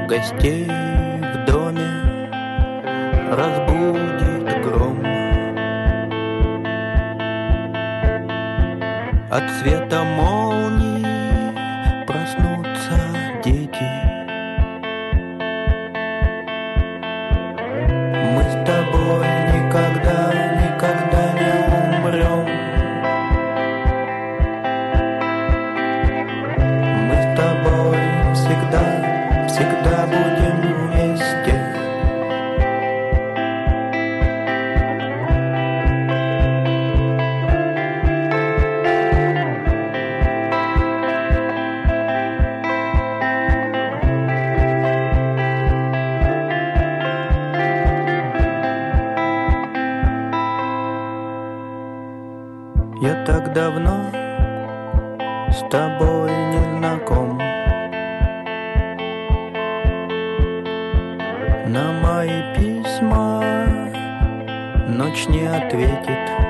Гостей в доме разбудит гром. От света молний проснутся дети. Мы с тобой никогда, никогда не умрем. Мы с тобой всегда, всегда будем вместе. Я так давно с тобой не знаком. На мои письма ночь не ответит.